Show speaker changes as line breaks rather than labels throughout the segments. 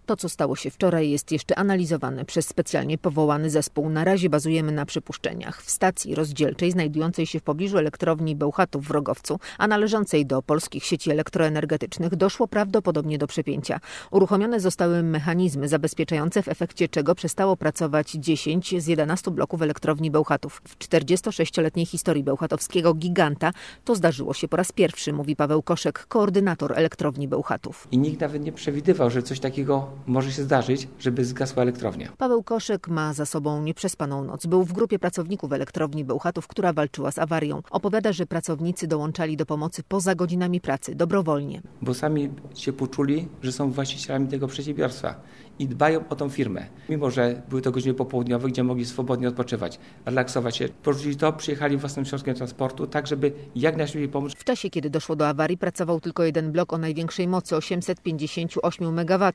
To, co stało się wczoraj, jest jeszcze analizowane przez specjalnie powołany zespół. Na razie bazujemy na przypuszczeniach. W stacji rozdzielczej znajdującej się w pobliżu elektrowni Bełchatów w Rogowcu, a należącej do polskich sieci elektroenergetycznych, doszło prawdopodobnie do przepięcia. Uruchomione zostały mechanizmy zabezpieczające, w efekcie czego przestało pracować 10 z 11 bloków elektrowni Bełchatów. W 46-letniej historii bełchatowskiego giganta to zdarzyło się po raz pierwszy, mówi Paweł Koszek, koordynator elektrowni Bełchatów.
I nikt nawet nie przewidywał, że coś takiego może się zdarzyć, żeby zgasła elektrownia.
Paweł Koszek ma za sobą nieprzespaną noc. Był w grupie pracowników elektrowni Bełchatów, która walczyła z awarią. Opowiada, że pracownicy dołączali do pomocy poza godzinami pracy, dobrowolnie.
Bo sami się poczuli, że są właścicielami tego przedsiębiorstwa i dbają o tą firmę. Mimo że były to godziny popołudniowe, gdzie mogli swobodnie odpoczywać, relaksować się. Porzucili to, przyjechali własnym środkiem transportu, tak żeby jak najszybciej pomóc.
W czasie, kiedy doszło do awarii, pracował tylko jeden blok o największej mocy 858 MW.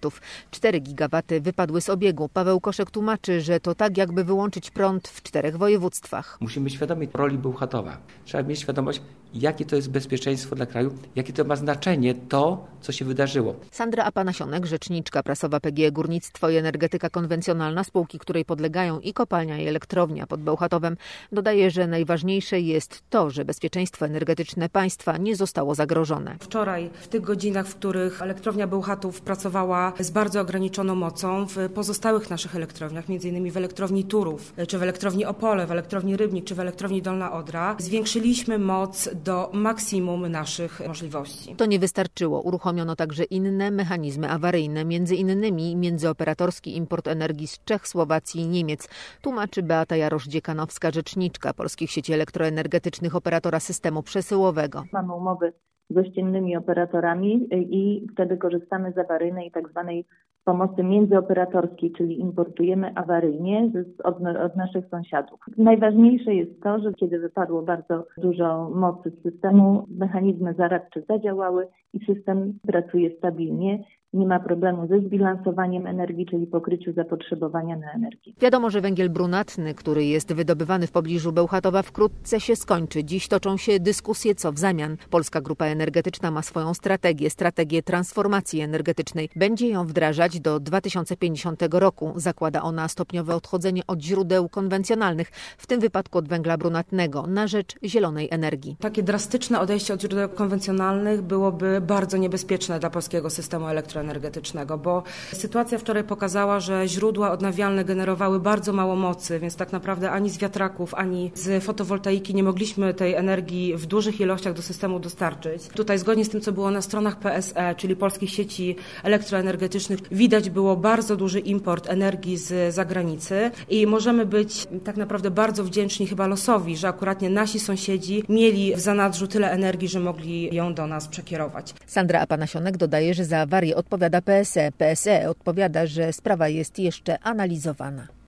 4 gigawaty wypadły z obiegu. Paweł Koszek tłumaczy, że to tak jakby wyłączyć prąd w 4 województwach.
Musimy być świadomi roli Bełchatowa. Trzeba mieć świadomość, jakie to jest bezpieczeństwo dla kraju, jakie to ma znaczenie to, co się wydarzyło.
Sandra Apanasionek, rzeczniczka prasowa PGE Górnictwo i Energetyka Konwencjonalna, spółki której podlegają i kopalnia, i elektrownia pod Bełchatowem, dodaje, że najważniejsze jest to, że bezpieczeństwo energetyczne państwa nie zostało zagrożone.
Wczoraj, w tych godzinach, w których elektrownia Bełchatów pracowała z bardzo ograniczoną mocą, w pozostałych naszych elektrowniach, m.in. w elektrowni Turów, czy w elektrowni Opole, w elektrowni Rybnik, czy w elektrowni Dolna Odra, zwiększyliśmy moc do maksimum naszych możliwości.
To nie wystarczyło. Uruchomiono także inne mechanizmy awaryjne, między innymi międzyoperatorski import energii z Czech, Słowacji i Niemiec. Tłumaczy Beata Jarosz-Dziekanowska, rzeczniczka polskich sieci elektroenergetycznych, operatora systemu przesyłowego.
Mamy umowy z ościennymi operatorami i wtedy korzystamy z awaryjnej tak zwanej pomocy międzyoperatorskiej, czyli importujemy awaryjnie od naszych sąsiadów. Najważniejsze jest to, że kiedy wypadło bardzo dużo mocy z systemu, mechanizmy zaradcze zadziałały i system pracuje stabilnie. Nie ma problemu ze zbilansowaniem energii, czyli pokryciu zapotrzebowania na energię.
Wiadomo, że węgiel brunatny, który jest wydobywany w pobliżu Bełchatowa, wkrótce się skończy. Dziś toczą się dyskusje, co w zamian. Polska Grupa Energetyczna ma swoją strategię transformacji energetycznej. Będzie ją wdrażać do 2050 roku. Zakłada ona stopniowe odchodzenie od źródeł konwencjonalnych, w tym wypadku od węgla brunatnego, na rzecz zielonej energii.
Takie drastyczne odejście od źródeł konwencjonalnych byłoby bardzo niebezpieczne dla polskiego systemu elektroenergetycznego, bo sytuacja wczoraj pokazała, że źródła odnawialne generowały bardzo mało mocy, więc tak naprawdę ani z wiatraków, ani z fotowoltaiki nie mogliśmy tej energii w dużych ilościach do systemu dostarczyć. Tutaj zgodnie z tym, co było na stronach PSE, czyli polskich sieci elektroenergetycznych, widać było bardzo duży import energii z zagranicy i możemy być tak naprawdę bardzo wdzięczni, chyba losowi, że akurat nasi sąsiedzi mieli w zanadrzu tyle energii, że mogli ją do nas przekierować.
Sandra Apanasionek dodaje, że za awarię odpowiada PSE. PSE odpowiada, że sprawa jest jeszcze analizowana.